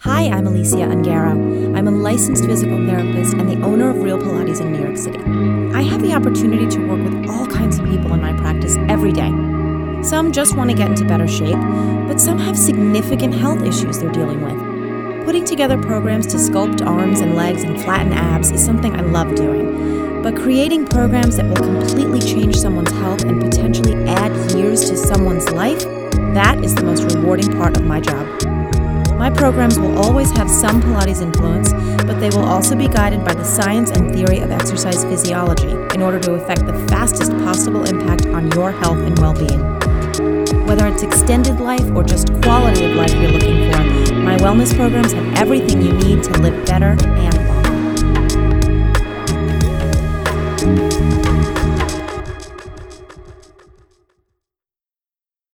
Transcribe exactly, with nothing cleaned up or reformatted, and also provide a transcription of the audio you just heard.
Hi, I'm Alicia Ungaro. I'm a licensed physical therapist and the owner of Real Pilates in New York City. I have the opportunity to work with all kinds of people in my practice every day. Some just want to get into better shape, but some have significant health issues they're dealing with. Putting together programs to sculpt arms and legs and flatten abs is something I love doing. But creating programs that will completely change someone's health and potentially add years to someone's life, that is the most rewarding part of my job. My programs will always have some Pilates influence, but they will also be guided by the science and theory of exercise physiology in order to effect the fastest possible impact on your health and well-being. Whether it's extended life or just quality of life you're looking for, my wellness programs have everything you need to live better and